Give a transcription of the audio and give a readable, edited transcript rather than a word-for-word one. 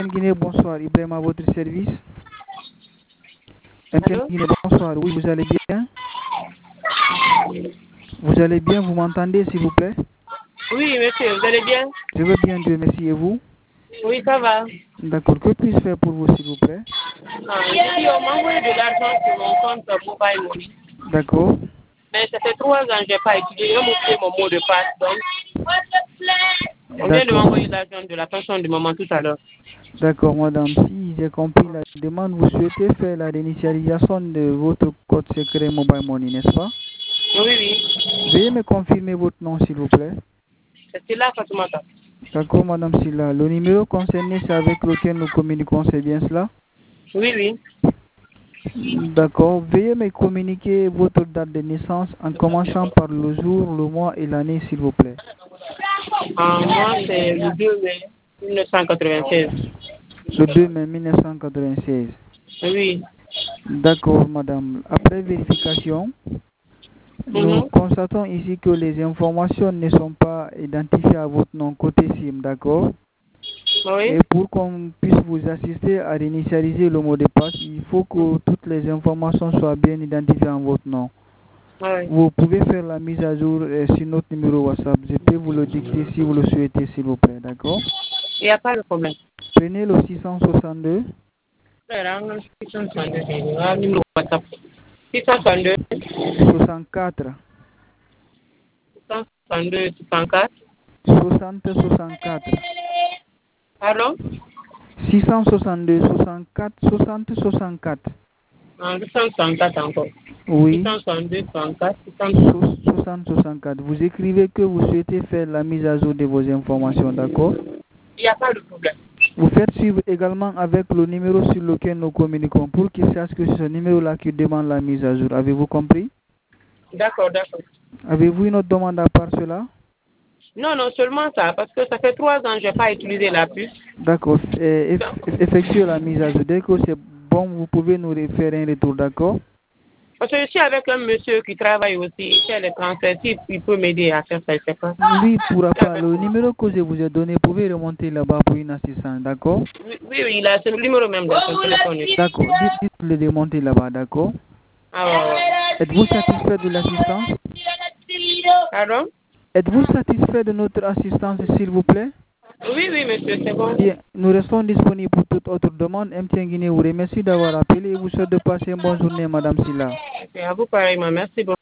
Guinée, bonsoir. Ibrahim à votre service. MTN Guinée, bonsoir. Oui, vous allez bien? Vous allez bien? Vous m'entendez, s'il vous plaît? Oui, monsieur, vous allez bien? Je vais bien, Dieu merci. Et vous? Oui, ça va. D'accord. Que puis-je faire pour vous, s'il vous plaît? On m'a envoyé de l'argent sur mon compte Mobile Money. D'accord. Mais ça fait 3 ans que je n'ai pas utilisé. J'ai oublié mon mot de passe. Donc, on vient de m'envoyer l'argent de la pension de maman tout à l'heure. D'accord, madame. Si j'ai compris la demande, vous souhaitez faire la réinitialisation de votre code secret Mobile Money, n'est-ce pas? Oui, oui. Veuillez me confirmer votre nom, s'il vous plaît. C'est Silla Fatoumata. D'accord, madame Silla. Le numéro concerné, c'est avec lequel nous communiquons, c'est bien cela? Oui, oui. D'accord. Veuillez me communiquer votre date de naissance en commençant par le jour, le mois et l'année, s'il vous plaît. Moi, c'est le 2 mai 1996. Le 2 mai 1996. Oui. D'accord, madame. Après vérification, nous constatons ici que les informations ne sont pas identifiées à votre nom côté SIM, d'accord? Oui. Et pour qu'on puisse vous assister à réinitialiser le mot de passe, il faut que toutes les informations soient bien identifiées en votre nom. Oui. Vous pouvez faire la mise à jour sur notre numéro WhatsApp. Je peux vous le dicter si vous le souhaitez, s'il vous plaît, d'accord? Il n'y a pas de problème. Prenez le 662. numéro WhatsApp. 662. 64. 662, 64. 60 64. Pardon? 662 64 60 64. 664 encore. Oui. 662, 64, 60 64. Vous écrivez que vous souhaitez faire la mise à jour de vos informations, d'accord? Il n'y a pas de problème. Vous faites suivre également avec le numéro sur lequel nous communiquons pour qu'ils sachent que c'est ce numéro-là qui demande la mise à jour. Avez-vous compris? D'accord, d'accord. Avez-vous une autre demande à part cela? Non, non, seulement ça, parce que ça fait 3 ans que je n'ai pas utilisé la puce. D'accord. Effectuez la mise à jour. Dès que c'est bon, vous pouvez nous faire un retour, d'accord? Parce que je suis avec un monsieur qui travaille aussi, il fait les transferts, il peut m'aider à faire ça, je sais pas. Lui, il ne pourra pas. Le numéro que je vous ai donné, vous pouvez remonter là-bas pour une assistance, d'accord? Oui, oui, il a ce numéro même dans son téléphone. D'accord. Dites-le de monter là-bas, d'accord? Ah ouais. Êtes-vous satisfait de l'assistance? Pardon? Êtes-vous satisfait de notre assistance, s'il vous plaît? Oui, oui, monsieur, c'est bon. Bien, nous restons disponibles pour toute autre demande. MTN Guinée vous remercie d'avoir appelé et vous souhaite de passer une bonne journée, madame Silla. Et à vous pareillement, merci beaucoup.